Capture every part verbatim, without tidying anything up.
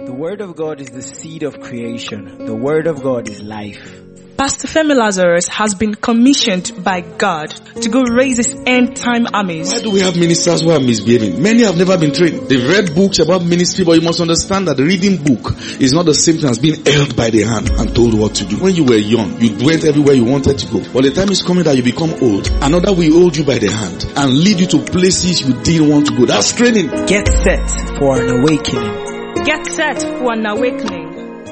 The Word of God is the seed of creation. The Word of God is life. Pastor Femi Lazarus has been commissioned by God to go raise his end-time armies. Why do we have ministers who are misbehaving? Many have never been trained. They've read books about ministry, but you must understand that the reading book is not the same thing as being held by the hand and told what to do. When you were young, you went everywhere you wanted to go. But the time is coming that you become old. Another will hold you by the hand and lead you to places you didn't want to go. That's training. Get set for an awakening. Get set for an awakening.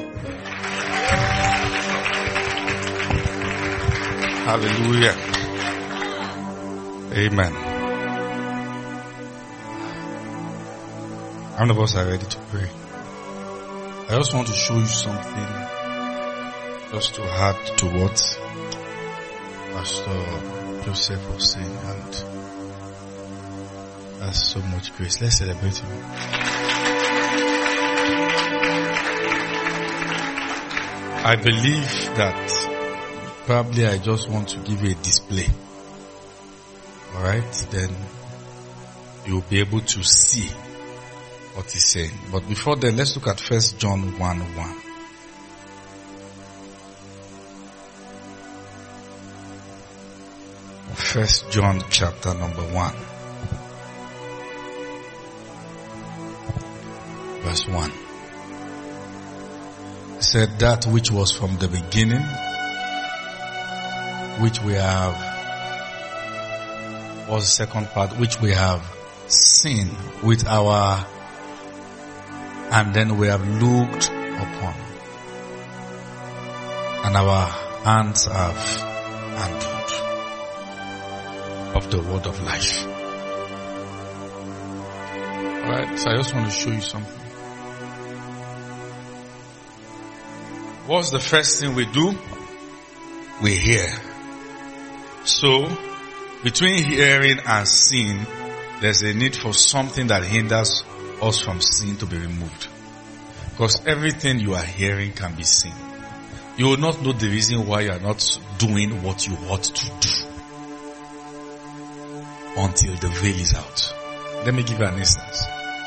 Hallelujah. Amen. How many of us are ready to pray? I just want to show you something just to add to what Pastor Joseph was saying, and that's so much grace. Let's celebrate him. I believe that probably I just want to give you a display. Alright, then you'll be able to see what he's saying. But before then, let's look at First John one one. First John chapter number one. Verse one. It said, that which was from the beginning, which we have, was the second part, which we have seen with our, and then we have looked upon, and our hands have handled of the word of life. Alright, so I just want to show you something. What's the first thing we do? We hear. So, between hearing and seeing, there's a need for something that hinders us from seeing to be removed. Because everything you are hearing can be seen. You will not know the reason why you are not doing what you ought to do until the veil is out. Let me give you an instance.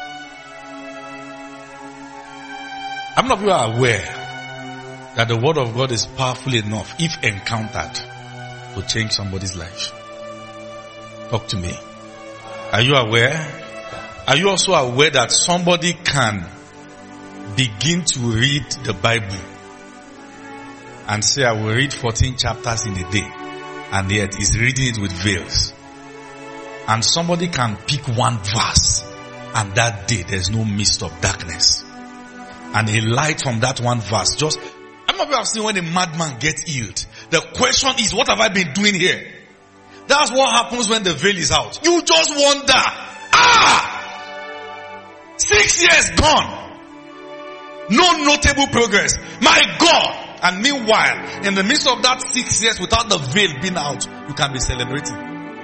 How many of you are aware that the word of God is powerful enough, if encountered, to change somebody's life? Talk to me. Are you aware? Are you also aware that somebody can begin to read the Bible and say, I will read fourteen chapters in a day, and yet he's reading it with veils? And somebody can pick one verse, and that day there's no mist of darkness, and a light from that one verse just... How many of you have seen when a madman gets healed? The question is, what have I been doing here? That's what happens when the veil is out. You just wonder, ah, six years gone, no notable progress. My God! And meanwhile, in the midst of that six years without the veil being out, you can be celebrating.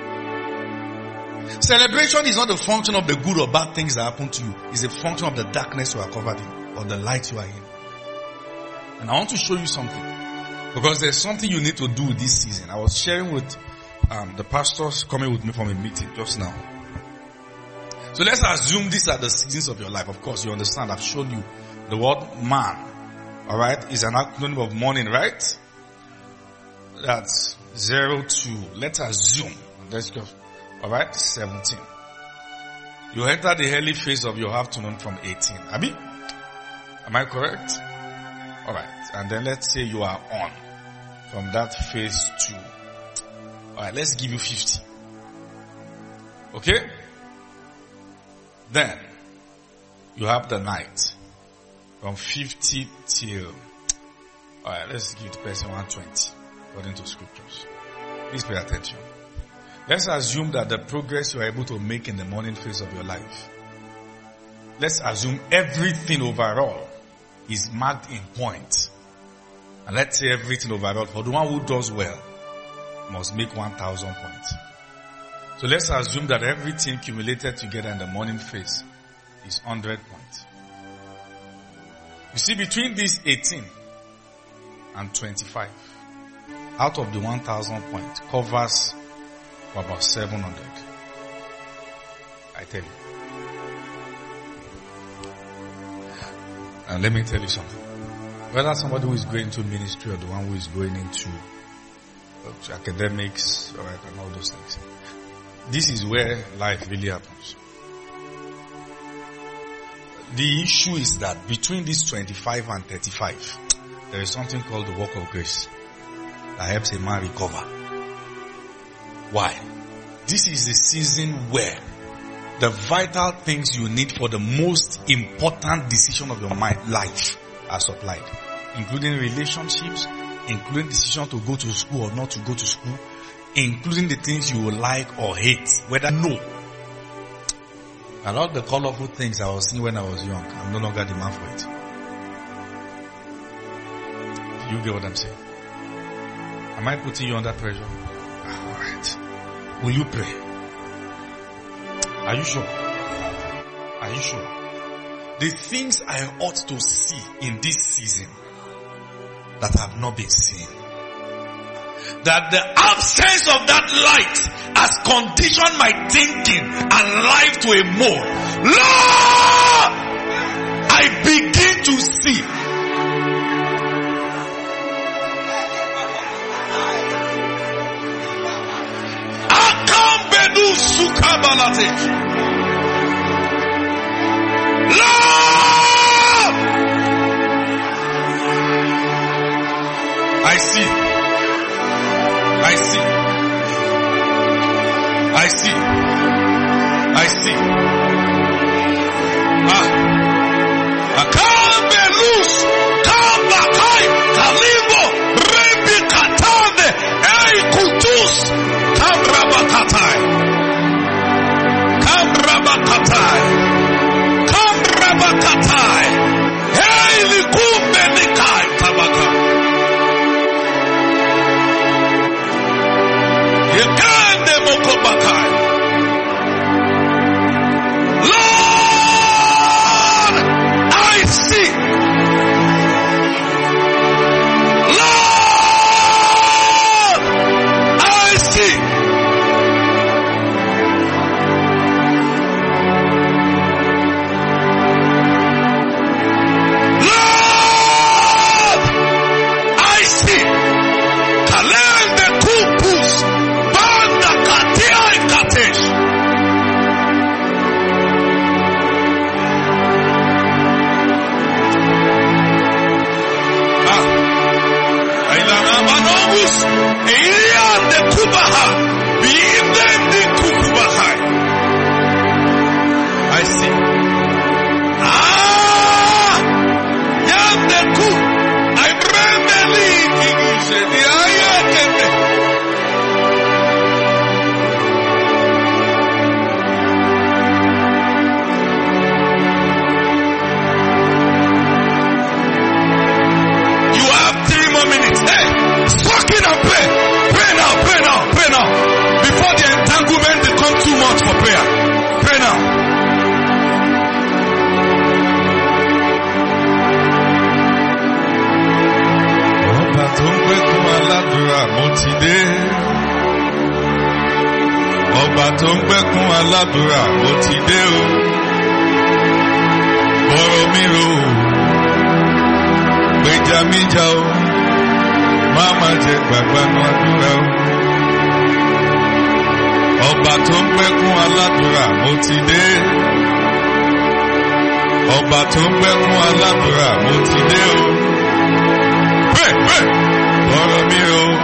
Celebration is not a function of the good or bad things that happen to you. It's a function of the darkness you are covered in, or the light you are in. And I want to show you something, because there's something you need to do this season. I was sharing with um, the pastors coming with me from a meeting just now. So let's assume these are the seasons of your life. Of course, you understand. I've shown you the word man. All right, is an acronym of morning, right? That's zero to, let's assume. Let's go. All right, seventeen. You enter the early phase of your afternoon from eighteen. Abi? Am I correct? Alright, and then let's say you are on from that phase two. Alright, let's give you fifty. Okay? Then, you have the night from fifty till, alright, let's give the person one twenty according to scriptures. Please pay attention. Let's assume that the progress you are able to make in the morning phase of your life, let's assume everything overall is marked in points. And let's say everything overall, for the one who does well, must make one thousand points. So let's assume that everything accumulated together in the morning phase is one hundred points. You see, between these eighteen and twenty-five, out of the one thousand points, covers for about seven hundred. I tell you. And let me tell you something. Whether somebody who is going into ministry or the one who is going into uh, academics or and all those things, this is where life really happens. The issue is that between these twenty-five and thirty-five, there is something called the work of grace that helps a man recover. Why? This is the season where the vital things you need for the most important decision of your mind, life are supplied, including relationships, including decision to go to school or not to go to school, including the things you will like or hate, whether no. A lot of the colorful things I was seeing when I was young, I'm no longer the man for it. Do you get what I'm saying? Am I putting you under pressure? Alright. Will you pray? Are you sure? Are you sure? The things I ought to see in this season that have not been seen, that the absence of that light has conditioned my thinking and life to a mode. Lord, I begin to see. Akambedu sukabalate. Lord, I see. I see. I see. I see. Ah. Akambelus, Kambakai, Kalibo, Rebi Katane, Ei Kutus, Kamrabakatai. Kamrabakatai. Kamrabakatai. Hey Likumbe Nikai Tabaka. Yekande Mokobakai. Lord, I see. Lord, I see. Lord, I see. Kalende kupus. Banda katia ikatesh. Ah. Ailana manogus. Elia de kubaha. Biiden de kukubaha. I see. Ah. Yande ku. I bremeli kigise. Di ayekende. You have three more minutes. Hey, suck it and pray. Pray now, pray now, pray now. Before the entanglement become too much for prayer. Pray now. Ọba tó ń gbẹ́kún aládùúrà mo ti dé. Ọba tó ń gbẹ́kún aládùúrà mo ti dé o. Bọ̀rọ̀ mi rò ó. Gbèjà mi jà o. Má má jẹ gbàgbánu àdúrà o. Ọba tó ń gbẹ́kún aládùúrà mo ti dé. Ọba tó ń gbẹ́kún aládùúrà mo ti dé o. Pray, pray. Bọ̀rọ̀ mi rò ó.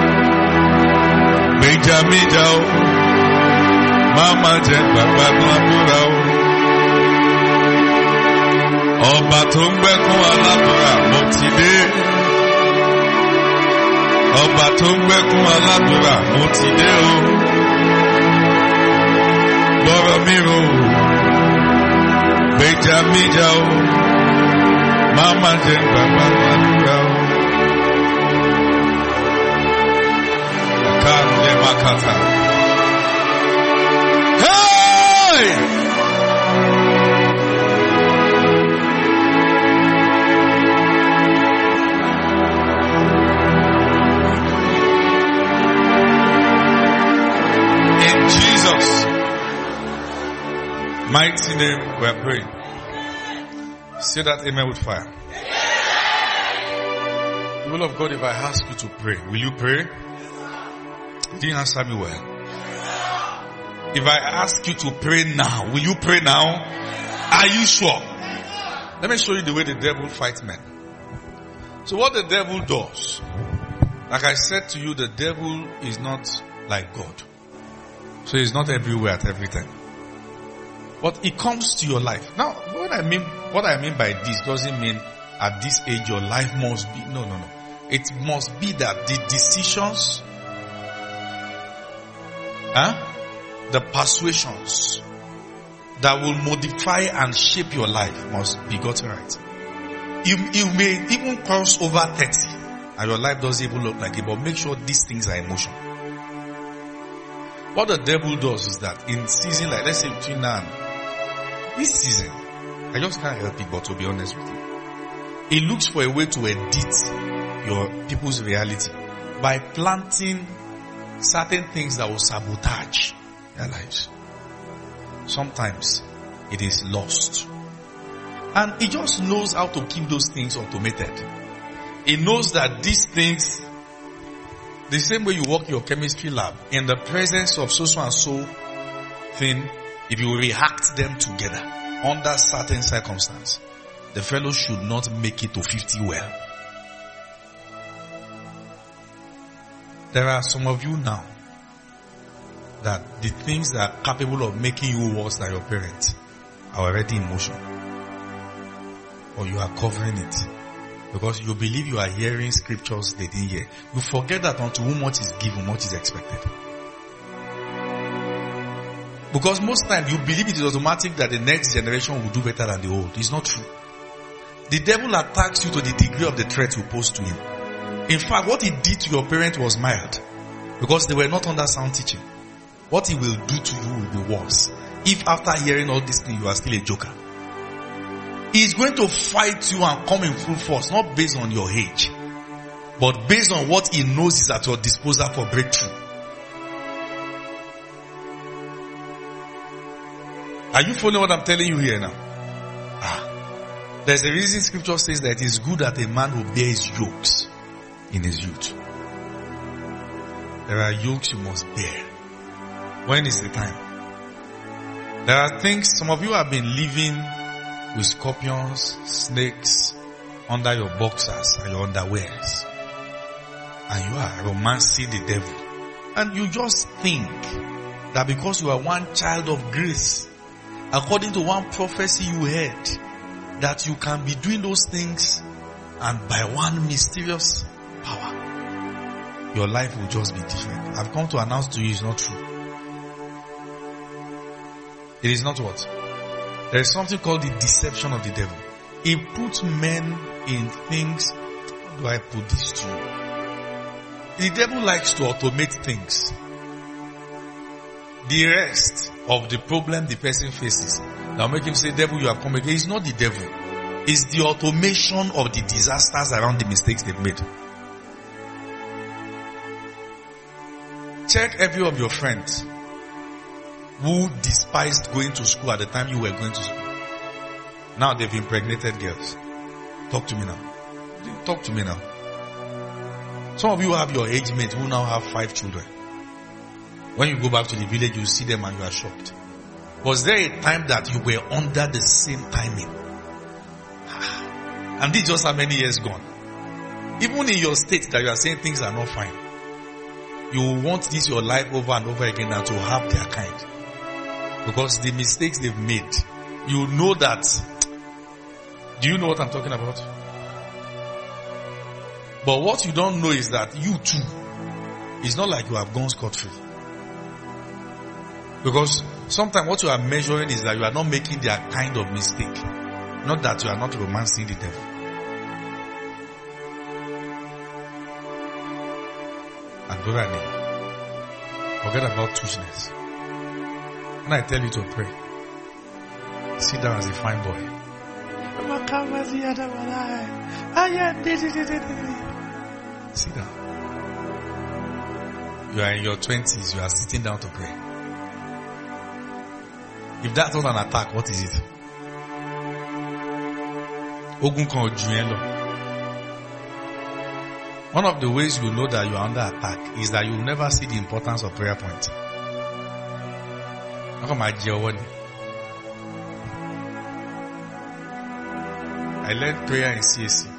Gbèjà mi jà o. Má má jẹ gbàgbánu àdúrà o. Ọba tó ń gbẹ́kún aládùúrà mo ti dé. Ọba tó ń gbẹ́kún aládùúrà mo ti dé o. Bọ̀rọ̀ mi rò ó. Gbèjà mi jà o. Má má jẹ gbàgbánu àdúrà o. Kande makata. Hey! In Jesus' mighty name we are praying. Say that amen with fire. People of God, if I ask you to pray, will you pray? You didn't answer me well. If I ask you to pray now, will you pray now? Are you sure? Let me show you the way the devil fights men. So what the devil does, like I said to you, the devil is not like God. So he's not everywhere at every time. But it comes to your life. Now, what I mean, what I mean by this doesn't mean at this age your life must be, no, no, no. It must be that the decisions, huh, the persuasions that will modify and shape your life must be gotten right. You, you may even cross over thirty and your life doesn't even look like it, but make sure these things are in motion. What the devil does is that in season like, let's say between now and this season, I just can't help it but to be honest with you. He looks for a way to edit your people's reality by planting certain things that will sabotage their lives. Sometimes it is lost. And he just knows how to keep those things automated. He knows that these things, the same way you work your chemistry lab, in the presence of so so and so thing, if you react them together under certain circumstances, the fellow should not make it to fifty well. There are some of you now that the things that are capable of making you worse than your parents are already in motion. Or you are covering it. Because you believe you are hearing scriptures they didn't hear. You forget that unto whom much is given, much is expected. Because most times you believe it is automatic that the next generation will do better than the old. It's not true. The devil attacks you to the degree of the threat you pose to him. In fact, what he did to your parents was mild. Because they were not under sound teaching. What he will do to you will be worse. If after hearing all these things you are still a joker. He is going to fight you and come in full force, not based on your age, but based on what he knows is at your disposal for breakthrough. Are you following what I'm telling you here now? Ah. There's a reason scripture says that it is good that a man who bears yokes in his youth. There are yokes you must bear. When is the time? There are things, some of you have been living with scorpions, snakes under your boxers and your underwears. And you are romancing the devil. And you just think that because you are one child of grace, according to one prophecy you heard, that you can be doing those things and by one mysterious power, your life will just be different. I've come to announce to you it's not true. It is not what? There is something called the deception of the devil. He puts men in things. How do I put this to you? The devil likes to automate things. The rest of the problem the person faces, now make him say, devil, you have come again. It's not the devil. It's the automation of the disasters around the mistakes they've made. Check every of your friends who despised going to school at the time you were going to school. Now they've impregnated girls. Talk to me now. Talk to me now. Some of you have your age mates who now have five children. When you go back to the village, you see them and you are shocked. Was there a time that you were under the same timing? And this just how many years gone? Even in your state that you are saying things are not fine, you want this your life over and over again and to have their kind. Because the mistakes they've made, you know that. Do you know what I'm talking about? But what you don't know is that you too, it's not like you have gone scot-free. Because sometimes what you are measuring is that you are not making their kind of mistake. Not that you are not romancing the devil. And brother, forget about touchness. When I tell you to pray, sit down as a fine boy. Sit down. You are in your twenties, you are sitting down to pray. If that's not an attack, what is it? Ogun kan ò jù yẹn lọ. One of the ways you know that you are under attack is that you will never see the importance of prayer point. I learned prayer in C A C.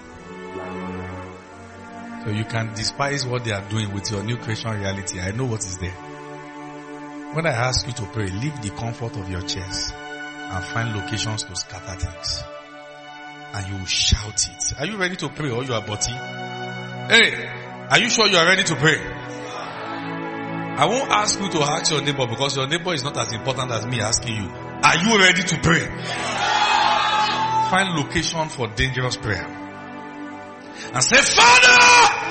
So you can despise what they are doing with your new creation reality. I know what is there. When I ask you to pray, leave the comfort of your chairs and find locations to scatter things. And you will shout it. Are you ready to pray or you are body? Hey, are you sure you are ready to pray? I won't ask you to ask your neighbor because your neighbor is not as important as me asking you. Are you ready to pray? Find location for dangerous prayer. And say, Father,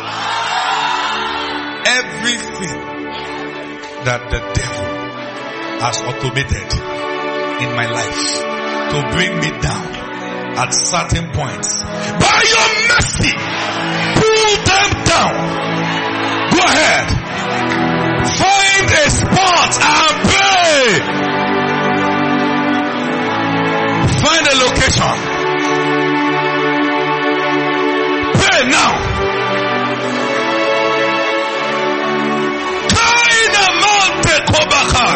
everything that the devil has automated in my life to bring me down at certain points, by your mercy, pull them down. Go ahead. Find a spot and pray. Find a location. Pray now. Kaina Monte Kobaka.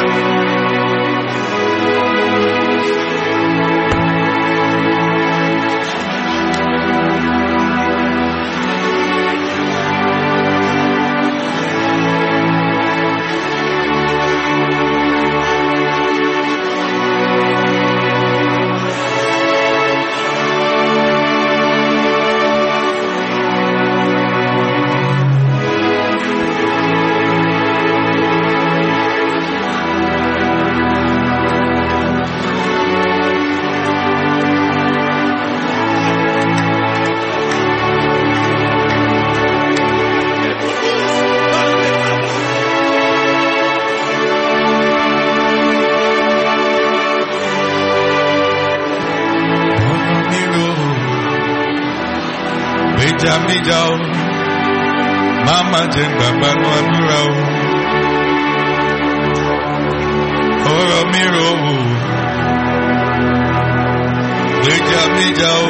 Mama jenga banu adura o oro mi ro Beja mi ja o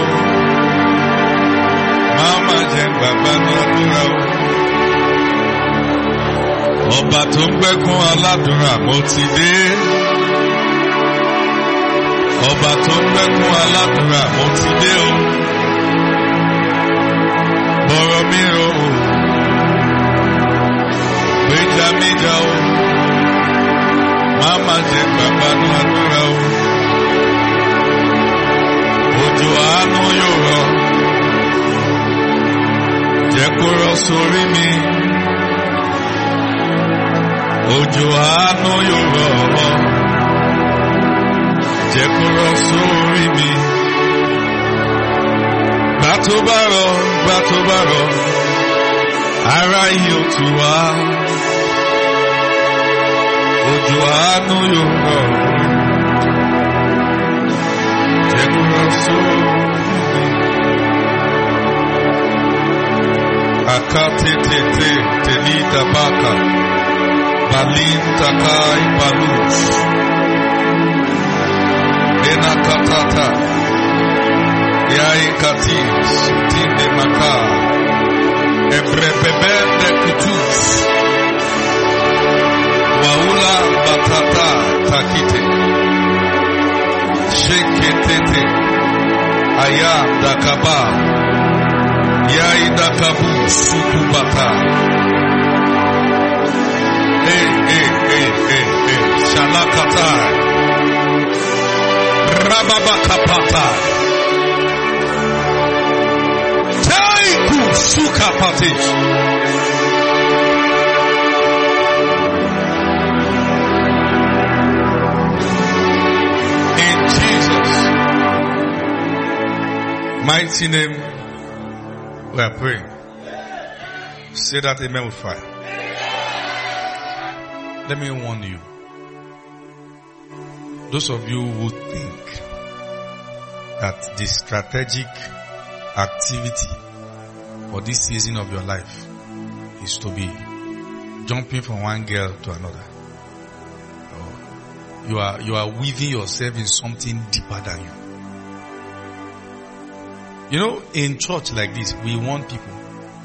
Mama jenga banu adura o Ọba tó ń gbẹ́kún aládùúrà mo ti dé Ọba tó ń gbẹ́kún aládùúrà mo ti dé o Bọ̀rọ̀ mi ro o Beja mi ja o Mama jenga banu adura o Òjò àánú yóò rọ̀ jẹ́ kó rọ̀ sórí mi Òjò àánú yóò rọ̀ jẹ́ kó rọ̀ sórí mi Gbà tó bá rọ̀ gbà tó bá rọ̀ ara yóò tù wá Òjò àánú yóò rọ̀ jẹ́ kó rọ̀ sórí mi Akatete telita baka Balinta kai balus Enakatata Yai katis Tinde maka Ebrebebende kutus Waula batata takite Sheketete Ayam dakaba Yai dakabu sukubata Eh eh eh eh eh Shalakata Rababakapata Taiku sukapatish In Jesus' mighty name we are praying. Say that amen with fire. Let me warn you. Those of you who think that the strategic activity for this season of your life is to be jumping from one girl to another. You are, you are weaving yourself in something deeper than you. You know, in church like this, we want people.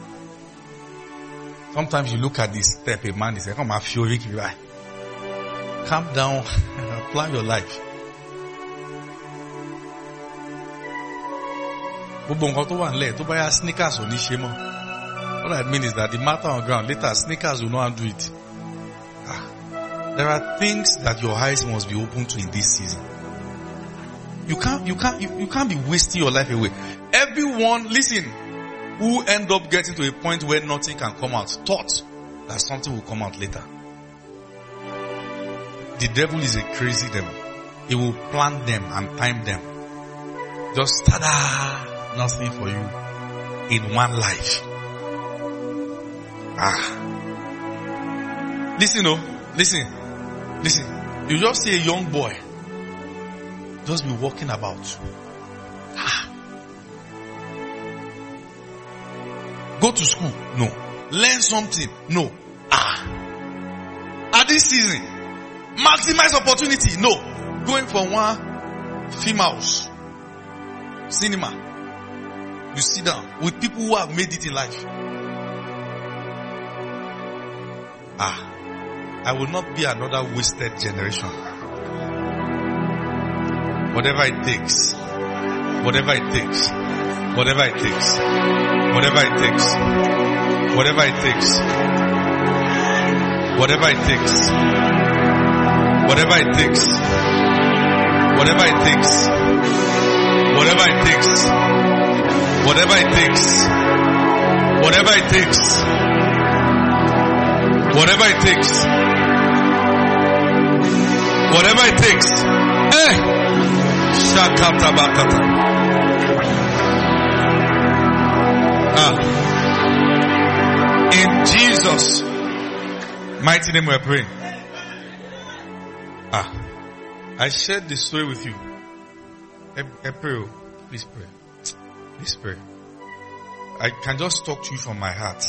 Sometimes you look at this step, a man is like, come on, fury, calm down, plan your life. What I mean is that the matter on ground, later sneakers will not do it. Ah. There are things that your eyes must be open to in this season. You can't, you can't, you, you can't be wasting your life away. Everyone, listen, who end up getting to a point where nothing can come out, thought that something will come out later. The devil is a crazy devil. He will plan them and time them. Just tada, nothing for you in one life. Ah. Listen, oh, listen, listen. You just see a young boy just be walking about. Ah. Go to school? No. Learn something? No. Ah. At this season, maximize opportunity? No. Going from one film house, cinema, you sit down with people who have made it in life. Ah. I will not be another wasted generation. Whatever it takes. Whatever it takes. Whatever it takes. Whatever it takes. Whatever it takes. Whatever it takes. Whatever it takes. Whatever it takes. Whatever it takes. Whatever it takes. Whatever it takes. Whatever it takes. Whatever it takes. Eh! Shakata bakata. Ah. In Jesus' mighty name we are praying. Ah. I shared this story with you. I, I pray. Please pray. Please pray. I can just talk to you from my heart.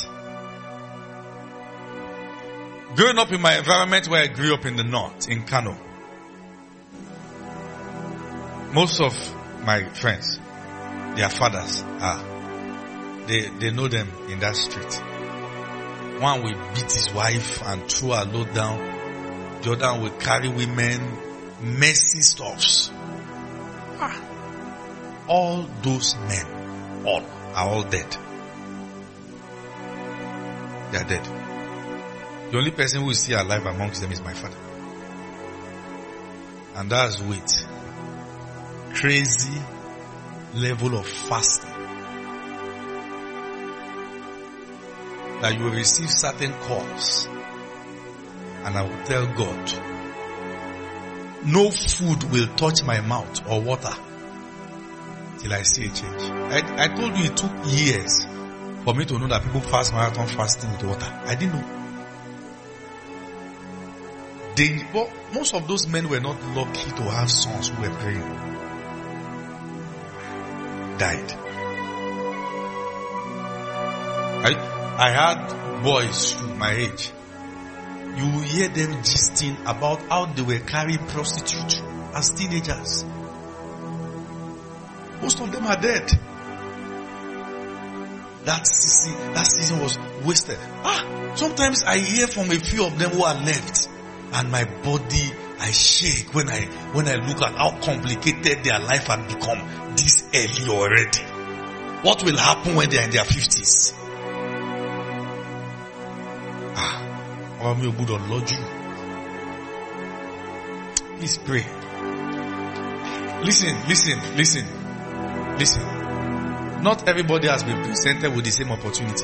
Growing up in my environment where I grew up in the north, in Kano, most of my friends, their fathers are, they, they know them in that street. One will beat his wife and throw her load down. The other will carry women, messy stuffs. Ah. All those men, all, are all dead. They are dead. The only person who is still alive amongst them is my father. And that's with crazy level of fasting. That you will receive certain calls. And I will tell God, no food will touch my mouth or water till I see a change. I, I told you it took years for me to know that people fast marathon fasting with water. I didn't know. They, well, most of those men were not lucky to have sons who were praying. Died. I, I had boys my age. You will hear them gisting about how they were carrying prostitutes as teenagers. Most of them are dead. That season, that season was wasted. Ah, sometimes I hear from a few of them who are left. And my body, I shake when I when I look at how complicated their life had become this early already. What will happen when they are in their fifties? Ah, I'm your good on Lord you. Please pray. Listen, listen, listen, listen. Not everybody has been presented with the same opportunity.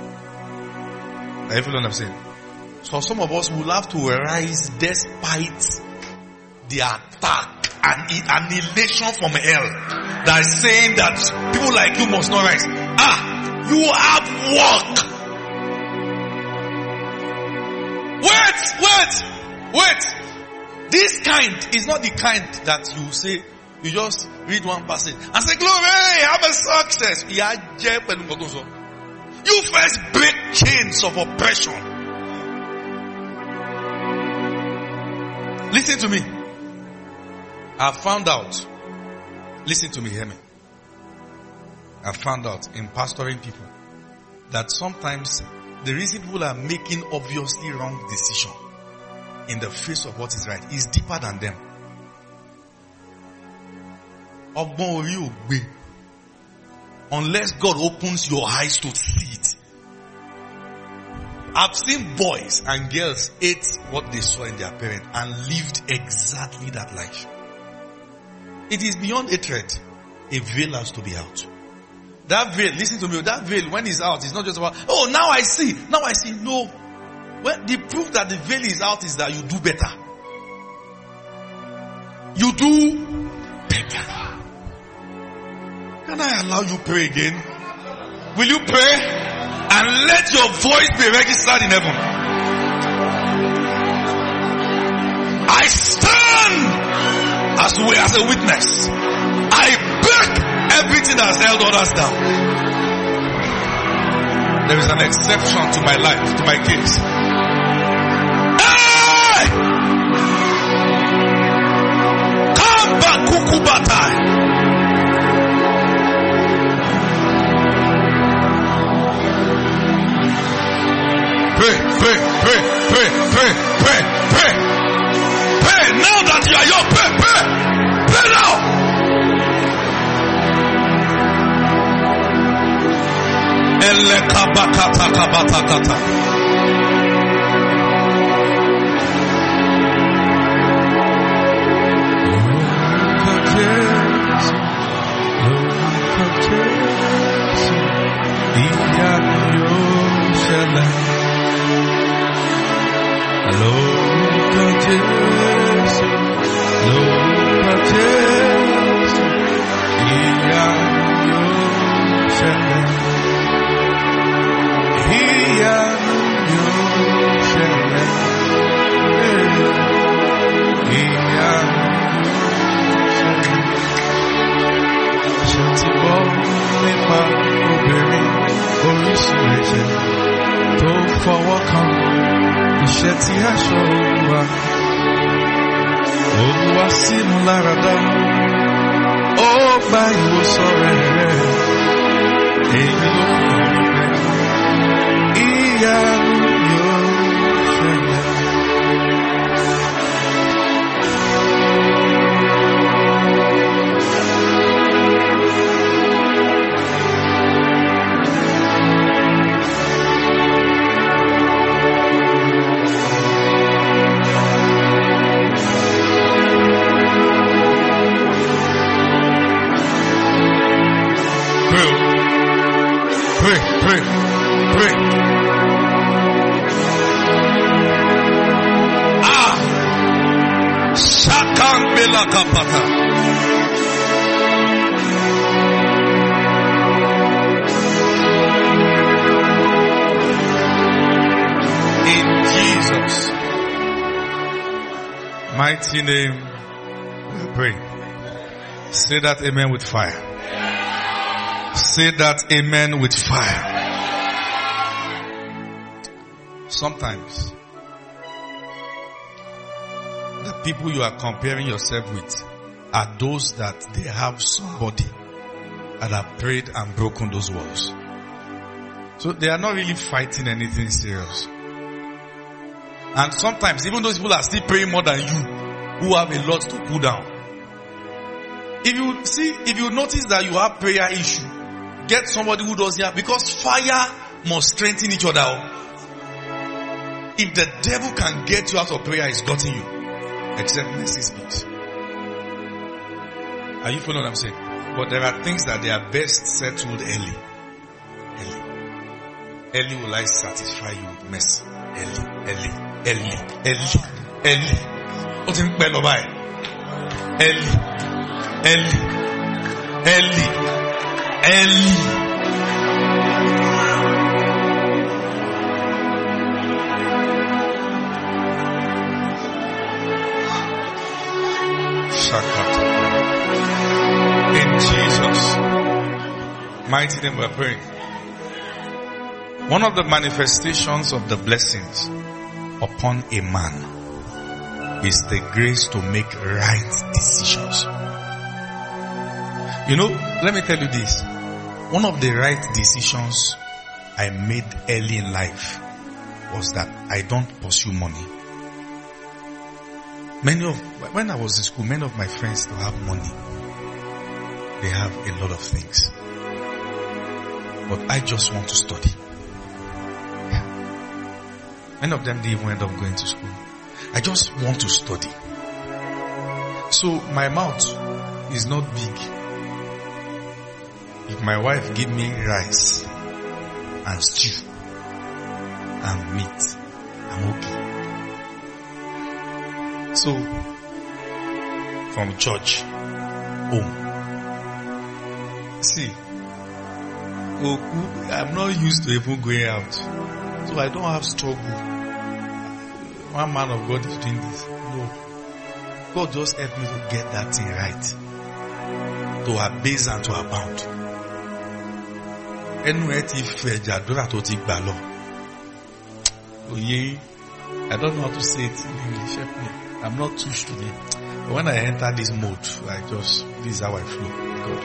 I feel what I'm saying. So some of us will have to rise despite the attack and annihilation from hell that is saying that people like you must not rise. Ah, you have work. Wait, wait, wait. This kind is not the kind that you say, you just read one passage and say, glory, have a success. You first break chains of oppression. Listen to me. I found out. Listen to me, hear me. I found out in pastoring people that sometimes the reason people are making obviously wrong decision in the face of what is right is deeper than them. Unless God opens your eyes to see it. I've seen boys and girls ate what they saw in their parents and lived exactly that life. It is beyond hatred. A veil has to be out. That veil, listen to me, that veil when it's out, it's not just about, oh, now I see, now I see. No. Well, the proof that the veil is out is that you do better. You do better. Can I allow you pray again? Will you pray? And let your voice be registered in heaven. I stand as, way, as a witness. I break everything that has held others down. There is an exception to my life, to my case. Hey! Come back, Kukubatai. Pray, pray, pray, pray, pray, pray, pray. Pray now that you are young. Pray, pray. Pray now. Elekabakata kabatakata. Mighty name, we pray. Say that amen with fire. Say that amen with fire. Sometimes, the people you are comparing yourself with are those that they have somebody that have prayed and broken those walls. So they are not really fighting anything serious. And sometimes even those people are still praying more than you, who have a lot to pull down. If you see, if you notice that you have prayer issue, get somebody who does that, because fire must strengthen each other. If the devil can get you out of prayer, he's gotten you. Except mercy speaks. Are you following what I'm saying? But there are things that they are best settled early. Early. Early will I satisfy you with mercy. Early, early, early, early, early. What in bed of I? Early, early, early, early. In Jesus' mighty name we are praying. One of the manifestations of the blessings upon a man is the grace to make right decisions. You know, let me tell you this. One of the right decisions I made early in life was that I don't pursue money. Many of, when I was in school, many of my friends still have money. They have a lot of things. But I just want to study. Yeah. Many of them didn't even end up going to school. I just want to study. So my mouth is not big. If my wife give me rice and stew and meat, I'm okay. So, from church, home. See, I'm not used to even going out. So I don't have struggle. One man of God is doing this. No. God just helped me to get that thing right. To abase and to abound. Anywhere if Jadora to take balo. Oh yeah. I don't know how to say it in English. Help me. I'm not too today. But when I enter this mode, I just, this is how I flow with God.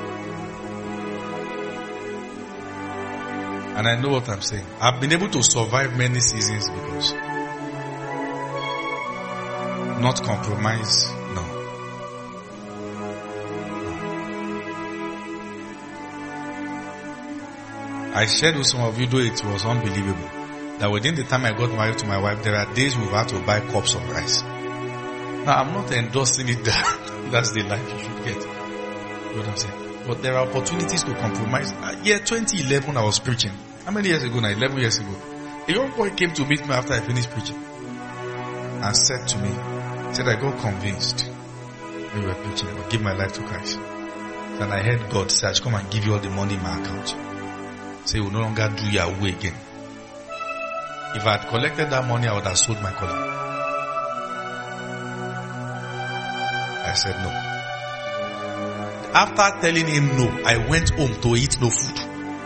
And I know what I'm saying. I've been able to survive many seasons because not compromise, no. no. I shared with some of you, though it was unbelievable, that within the time I got married to my wife, there are days we've had to buy cups of rice. Now, I'm not endorsing it that that's the life you should get. You know what I'm saying? But there are opportunities to compromise. Uh, yeah, twenty eleven I was preaching. How many years ago now? eleven years ago. A young boy came to meet me after I finished preaching and said to me, said, I got convinced when you were preaching, I would give my life to Christ. And I heard God say, I should come and give you all the money in my account. Say, you will no longer do Yahweh again. If I had collected that money, I would have sold my calling. I said no. After telling him no, I went home to eat no food.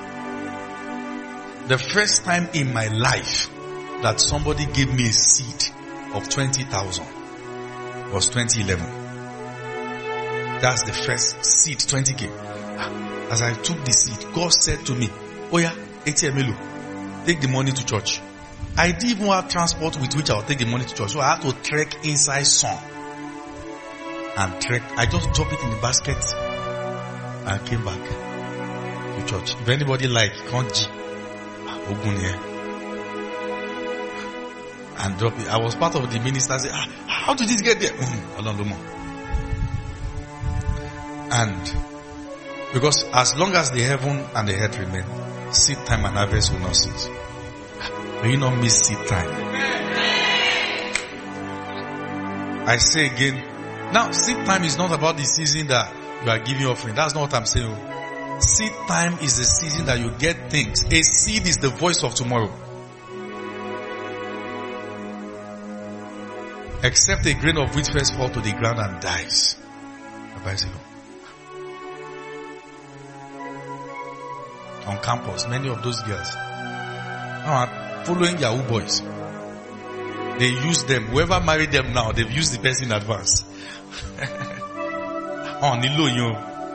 The first time in my life that somebody gave me a seed of twenty thousand was twenty eleven. That's the first seed, twenty K. As I took the seed, God said to me, oh yeah, eighty Emelu, take the money to church. I didn't even have transport with which I would take the money to church. So I had to trek inside sun. And trek. I just dropped it in the basket and came back to church. If anybody like, can't G. And drop it. I was part of the minister. I said, ah, how did this get there? And because as long as the heaven and the earth remain, seed time and harvest will not cease. May you not miss seed time. I say again, now seed time is not about the season that you are giving offering. That's not what I'm saying. Seed time is the season that you get things. A seed is the voice of tomorrow. Except a grain of wheat first fall to the ground and dies. On campus, many of those girls are following Yahoo boys. They use them. Whoever married them now, they've used the person in advance. Oh, Nilo, you.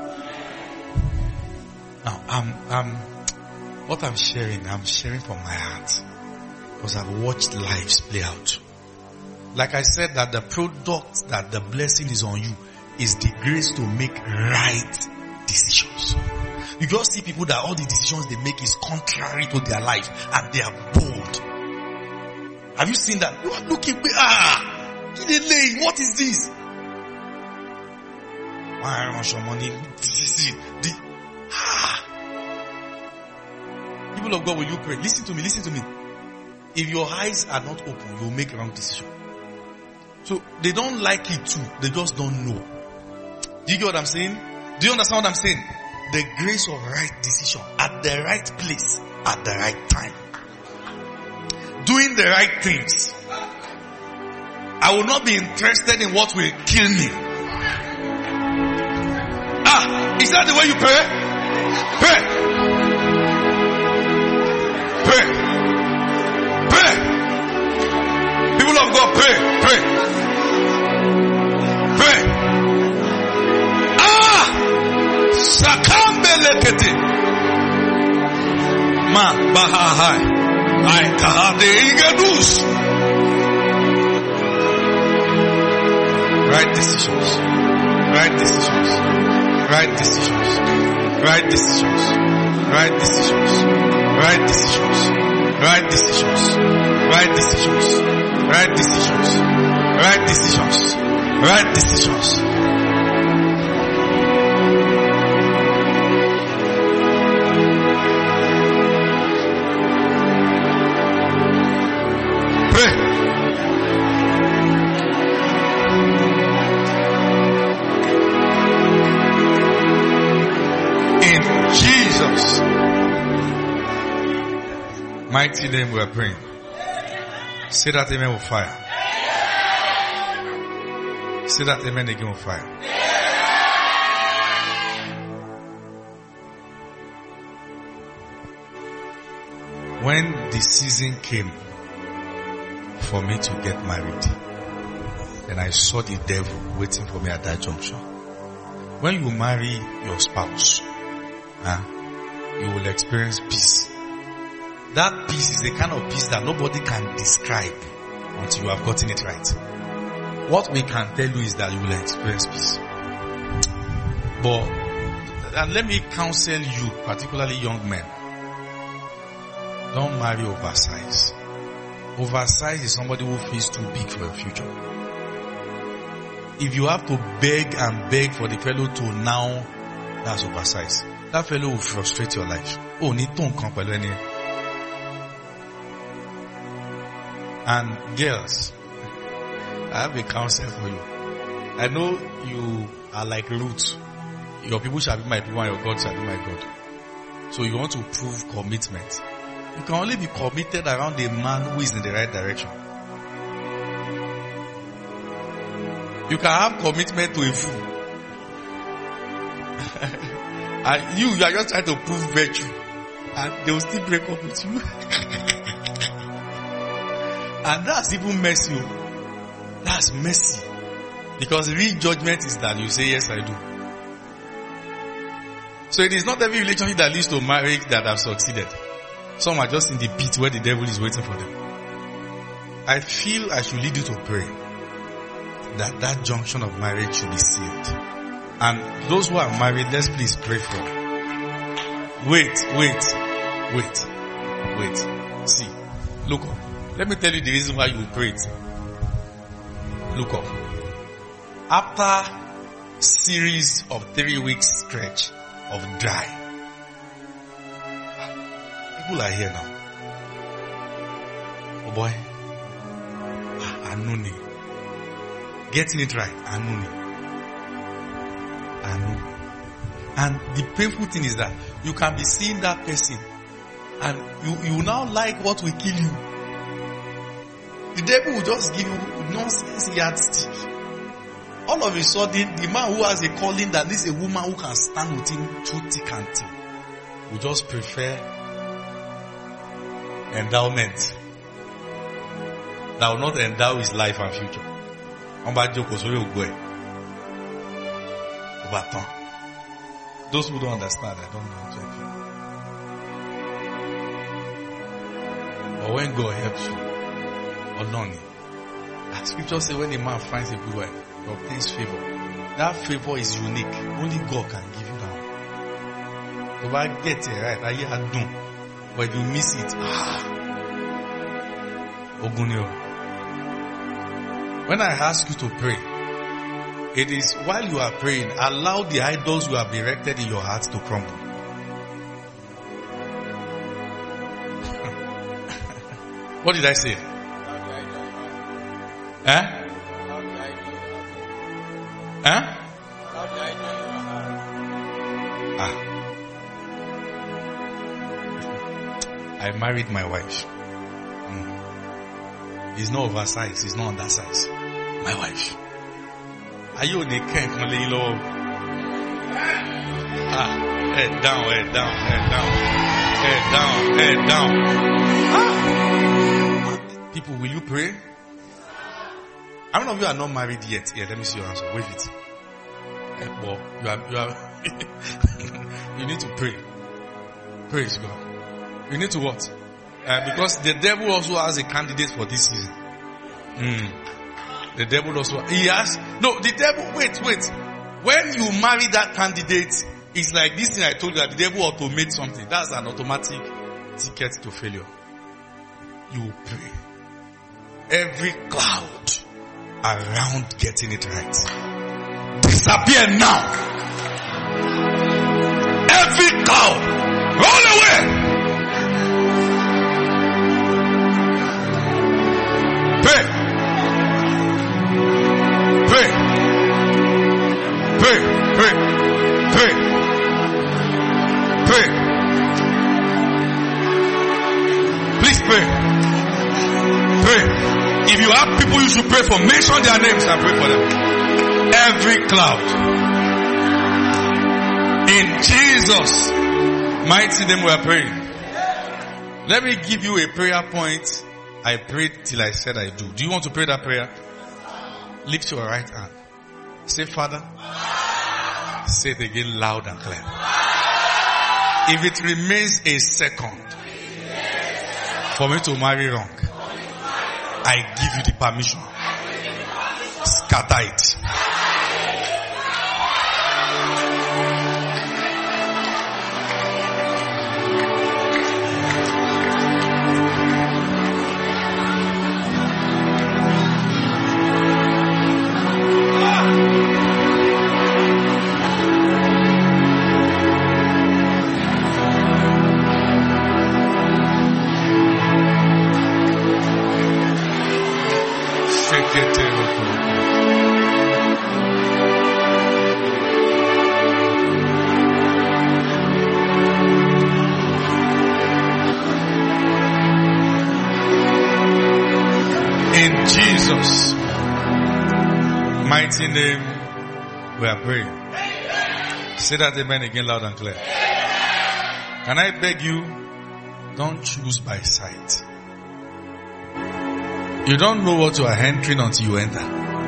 Now, I'm, I'm, what I'm sharing, I'm sharing from my heart. Because I've watched lives play out. Like I said, that the product, that the blessing is on you, is the grace to make right decisions. You just see people that all the decisions they make is contrary to their life, and they are bold. Have you seen that? You are looking, ah, what is this? Why I want your money? The, ah. People of God, will you pray? Listen to me, listen to me. If your eyes are not open, you'll make a wrong decision. So they don't like it too. They just don't know. Do you get what I'm saying? Do you understand what I'm saying? The grace of right decision at the right place at the right time. Doing the right things. I will not be interested in what will kill me. Ah, is that the way you pray? Pray. Pray. Pray. People of God, pray. Pray. Pray. Ah! Sakambelekete. Ma bahahai. I kahade igadus. Right decisions. Right decisions. Right decisions. Right decisions. Right decisions. Right decisions. Right decisions. Right decisions. Right decisions. Right decisions. Right decisions. Pray. In Jesus' mighty name we are praying. Say that amen with fire. Say that amen again with fire. When the season came for me to get married, and I saw the devil waiting for me at that junction. When you marry your spouse, huh, you will experience peace. That peace is the kind of peace that nobody can describe until you have gotten it right. What we can tell you is that you will experience peace. But, and let me counsel you, particularly young men, don't marry oversized. Oversized is somebody who feels too big for your future. If you have to beg and beg for the fellow to now, that's oversized. That fellow will frustrate your life. Oh, need to come any. And girls, I have a counsel for you. I know you are like Ruth. Your people shall be my people and your God shall be my God. So you want to prove commitment. You can only be committed around a man who is in the right direction. You can have commitment to a fool. And you, you are just trying to prove virtue. And they will still break up with you. And that's even mercy. That's mercy. Because real judgment is that you say, yes, I do. So it is not every relationship that leads to marriage that have succeeded. Some are just in the pit where the devil is waiting for them. I feel I should lead you to pray that that junction of marriage should be sealed. And those who are married, let's please pray for. Wait, wait, wait, wait. See, look up. Let me tell you the reason why you will pray it. Look up. After series of three weeks stretch of dry, people are here now. Oh boy. Anuni. Getting it right. Anuni. Anu. And the painful thing is that you can be seeing that person and you, you now like what will kill you. The devil will just give you nonsense yardstick. All of a sudden, the man who has a calling that this is a woman who can stand with him through thick and thin will just prefer endowment that will not endow his life and future. Those who don't understand, I don't know. But when God helps you, alone, as scripture says, when a man finds a good wife, he obtains favor. That favor is unique. Only God can give you that. If I get it right, I had done. But if you miss it, ah, Ogunio. When I ask you to pray, it is while you are praying, allow the idols you have erected in your heart to crumble. What did I say? Huh? Huh? Ah. I married my wife. Mm. It's not oversized, it's not undersized. My wife. Are you on the camp? Ah, head down, head down, head down, head down, head down. Ah. People, will you pray? How many of you are not married yet? Yeah, let me see your answer. Wave it. Okay, well, you are, you are, you need to pray. Praise God. We need to what? Uh, because the devil also has a candidate for this season. Mm. The devil also, he has, no, the devil, wait, wait. When you marry that candidate, it's like this thing I told you that the devil automate something. That's an automatic ticket to failure. You pray. Every cloud around getting it right, disappear now. Every cloud, roll away. Pray. Pray. Pray. Pray. Pray. Pray. Please pray. Pray. If you have people you should pray for, mention their names and pray for them. Every cloud. In Jesus' mighty name we are praying. Let me give you a prayer point. I prayed till I said I do. Do you want to pray that prayer? Lift your right hand. Say, Father. Say it again loud and clear. If it remains a second for me to marry wrong, I give you the permission. Scatter it. Mighty name we are praying. Say that amen again loud and clear. Can I beg you, don't choose by sight. You don't know what you are entering until you enter.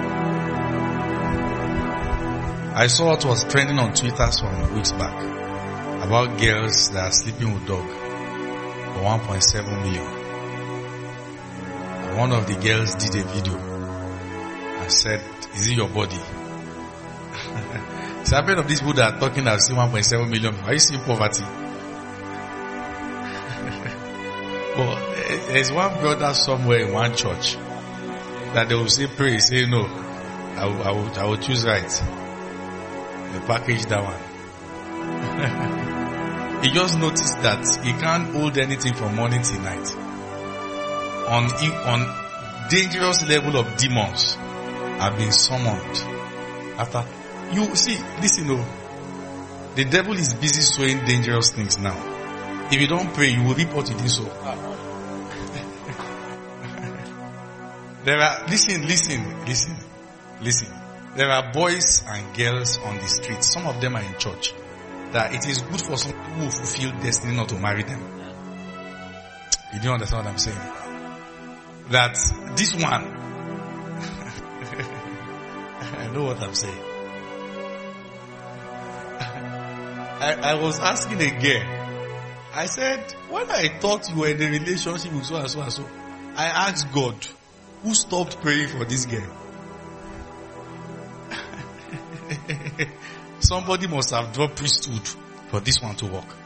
I saw what was trending on Twitter some weeks back about girls that are sleeping with dog for one point seven million. One of the girls did a video and said, is it your body? So I've heard of these people that are talking that see one point seven million. Are you seeing poverty? Well, there's one brother somewhere in one church that they will say pray, say no, I will, I will, I will choose right. They package that one. He just noticed that he can't hold anything from morning till night. On, on dangerous level of demons have been summoned. After you see, listen, oh, the devil is busy sowing dangerous things now. If you don't pray, you will reap what you did sow. There are, listen, listen, listen, listen. There are boys and girls on the streets. Some of them are in church. That it is good for some people who fulfill destiny not to marry them. You don't understand what I'm saying? That this one, I know what I'm saying. I, I was asking a girl. I said, when I thought you were in a relationship with so and so and so, I asked God, who stopped praying for this girl? Somebody must have dropped priesthood for this one to work.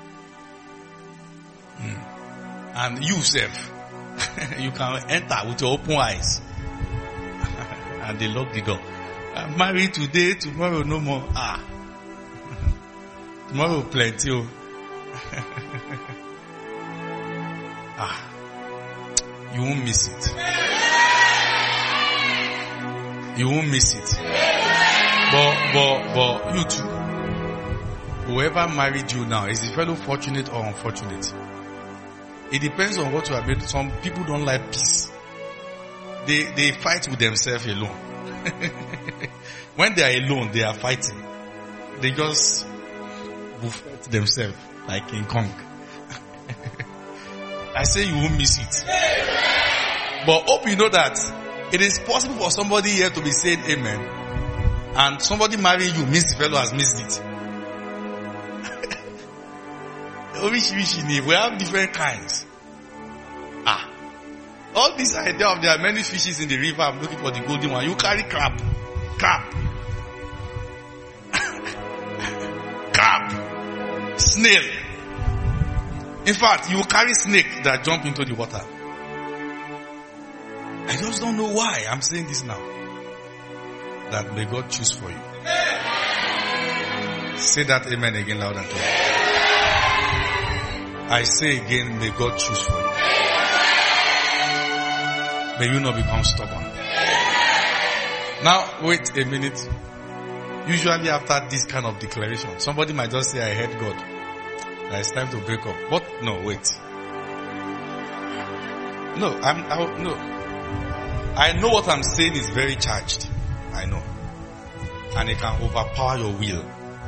Mm. And you, self, you can enter with your open eyes. And they lock the door. I'm married today, tomorrow no more. Ah. Tomorrow plenty. Oh. Ah. You won't miss it. You won't miss it. But, but, but, you too. Whoever married you now, is the fellow fortunate or unfortunate? It depends on what you are made. Some people don't like peace. They, they fight with themselves alone. When they are alone, they are fighting. They just buffet themselves like King Kong. I say you won't miss it. But hope you know that it is possible for somebody here to be saying amen, and somebody marrying you means the fellow has missed it. Which fish in it? We have different kinds. Ah. All this idea of there are many fishes in the river, I'm looking for the golden one. You carry crab. Crab. Crab. Snail. In fact, you carry snake that jump into the water. I just don't know why I'm saying this now. That may God choose for you. Say that amen again loud and clear. I say again, may God choose for you. May you not become stubborn. Now, wait a minute. Usually after this kind of declaration, somebody might just say, I heard God. That it's time to break up. But no, wait. No, I'm, I, no. I know what I'm saying is very charged. I know. And it can overpower your will.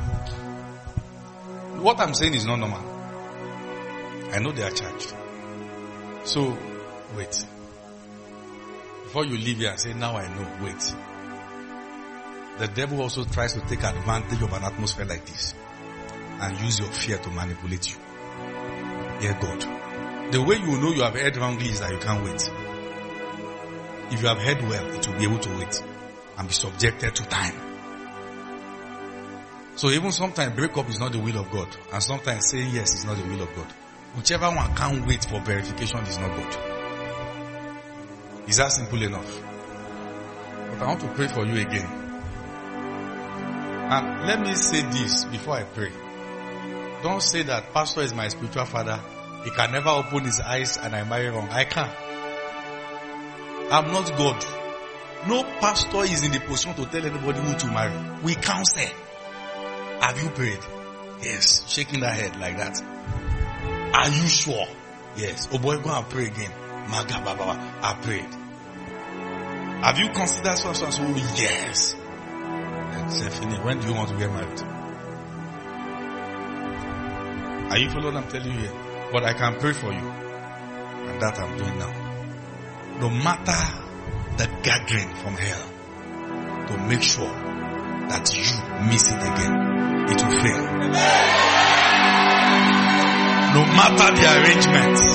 What I'm saying is not normal. I know they are charged. So, wait. Before you leave here and say, now I know, wait. The devil also tries to take advantage of an atmosphere like this and use your fear to manipulate you. Dear God, the way you know you have heard wrongly is that you can't wait. If you have heard well, it will be able to wait and be subjected to time. So even sometimes breakup is not the will of God, and sometimes saying yes is not the will of God. Whichever one can't wait for verification is not good. Is that simple enough? But I want to pray for you again. And let me say this before I pray. Don't say that pastor is my spiritual father. He can never open his eyes and I marry wrong. I can't. I'm not God. No pastor is in the position to tell anybody who to marry. We counsel. Have you prayed? Yes. Shaking that head like that. Are you sure? Yes. Oh boy, go and pray again. Maga Baba, I prayed. Have you considered so so so? Yes. And Stephanie, when do you want to get married? Are you following what I'm telling you here? But I can pray for you. And that I'm doing now. No matter the gathering from hell, to make sure that you miss it again, it will fail. No matter the arrangements,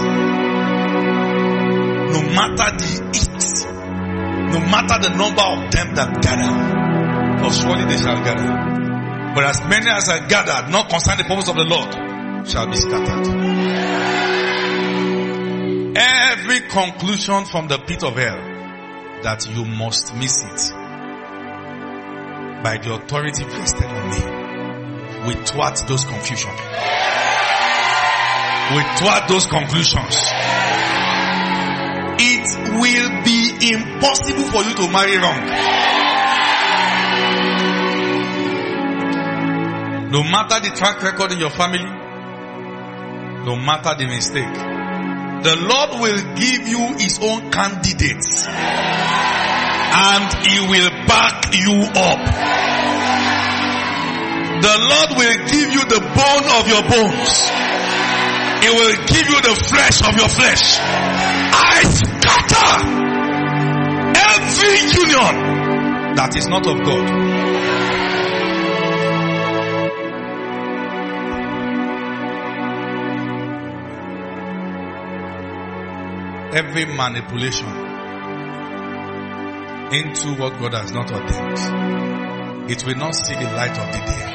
no matter the it, no matter the number of them that gather, for surely they shall gather. But as many as are gathered, not concerning the purpose of the Lord, shall be scattered. Every conclusion from the pit of hell that you must miss it by the authority vested on me, we thwart those confusions. We thwart those conclusions. It will be impossible for you to marry wrong. No matter the track record in your family, no matter the mistake, the Lord will give you His own candidates and He will back you up. The Lord will give you the bone of your bones. He will give you the flesh of your flesh. I scatter every union that is not of God. Every manipulation into what God has not ordained, it will not see the light of the day.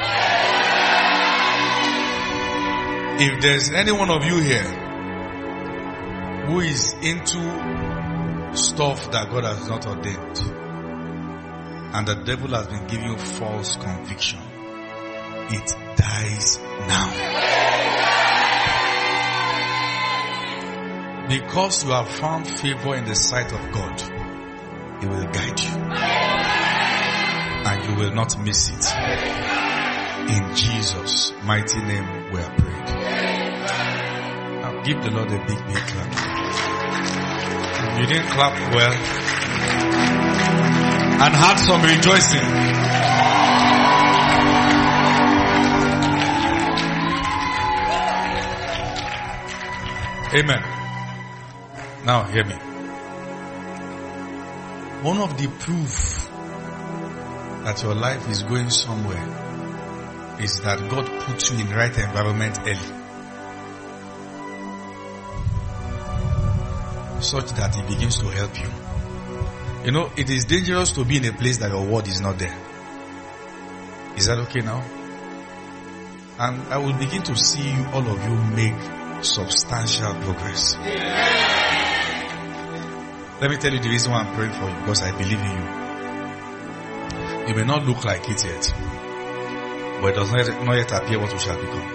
If there's any one of you here who is into stuff that God has not ordained, and the devil has been giving you false conviction, it dies now. Because you have found favor in the sight of God, He will guide you. And you will not miss it. In Jesus' mighty name we are prayed. Now give the Lord a big, big clap. If you didn't clap well and had some rejoicing, amen. Now hear me. One of the proof that your life is going somewhere is that God puts you in the right environment early. such that it begins to help you. You know, it is dangerous to be in a place that your word is not there. Is that okay now? And I will begin to see all of you make substantial progress. Let me tell you the reason why I'm praying for you, because I believe in you. You may not look like it yet, but it does not, not yet appear what we shall become.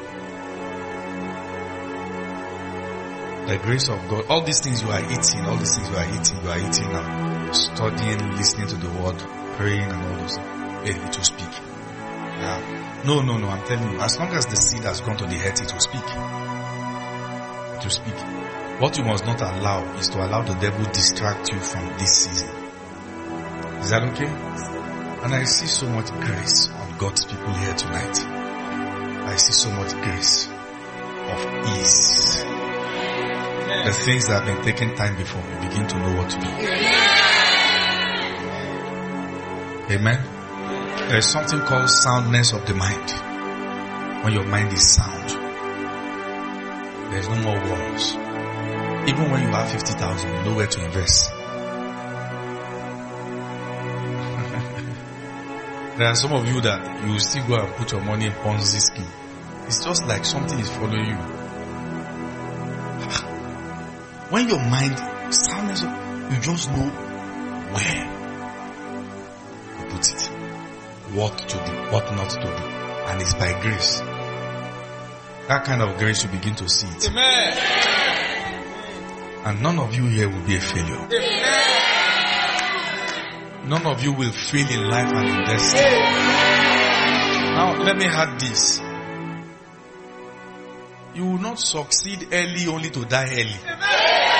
The grace of God, all these things you are eating, all these things you are eating, you are eating now, studying, listening to the word, praying and all those things, it will speak. Yeah. No, no, no, I'm telling you, as long as the seed has gone to the head, it will speak. It will speak. What you must not allow is to allow the devil distract you from this season. Is that okay? And I see so much grace on God's people here tonight. I see so much grace of ease. The things that have been taking time before, you begin to know what to do. Amen. There is something called soundness of the mind. When your mind is sound, there is no more walls. Even when you have fifty thousand, you know where to invest. There are some of you that you will still go and put your money in Ponzi scheme. It's just like something is following you. When your mind soundness, you just know where to put it, what to do, what not to do, and it's by grace. That kind of grace you begin to see it. Amen. And none of you here will be a failure. Amen. None of you will fail in life and in destiny. Amen. Now let me add this. You will not succeed early only to die early. Amen.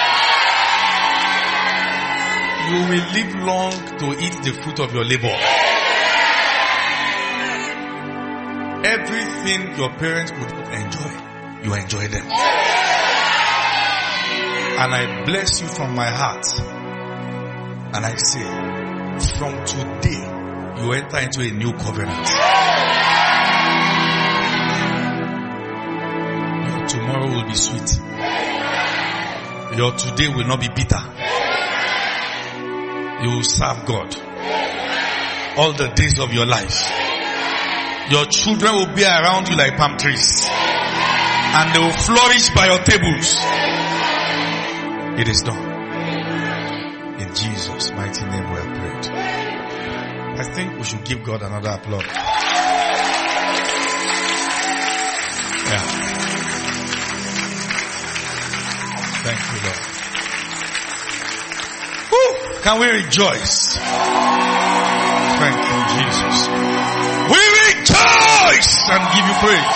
You will live long to eat the fruit of your labor. Everything your parents would enjoy, you enjoy them. And I bless you from my heart. And I say, from today, you enter into a new covenant. Your tomorrow will be sweet. Your today will not be bitter. You will serve God all the days of your life. Your children will be around you like palm trees, and they will flourish by your tables. It is done. In Jesus' mighty name we have prayed. I think we should give God another applause. Yeah. Thank you, Lord. Woo! Can we rejoice? Thank you, Jesus. We rejoice and give you praise.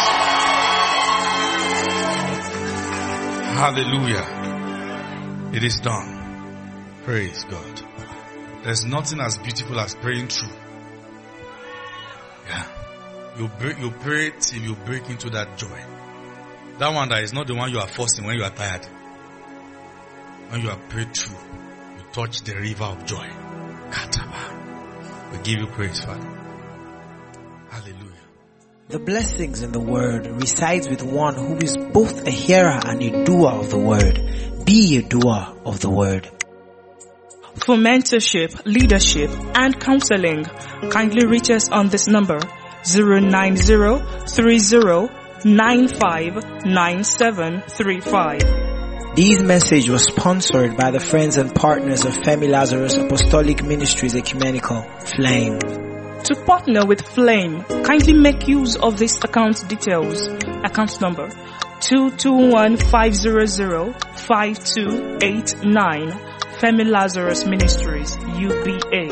Hallelujah. It is done. Praise God. There's nothing as beautiful as praying through. Yeah. You break, you pray till you break into that joy. That one that is not the one you are forcing when you are tired. When you are prayed through, you touch the river of joy. Kataba. We give you praise, Father. Hallelujah. The blessings in the word resides with one who is both a hearer and a doer of the word. Be a doer of the word. For mentorship, leadership, and counseling, kindly reach us on this number zero nine zero three zero nine five nine seven three five. This message was sponsored by the friends and partners of Femi Lazarus Apostolic Ministries Ecumenical, Flame. To partner with Flame, kindly make use of this account details. Account number two two one five zero zero five two eight nine. Femi Lazarus Ministries, U B A.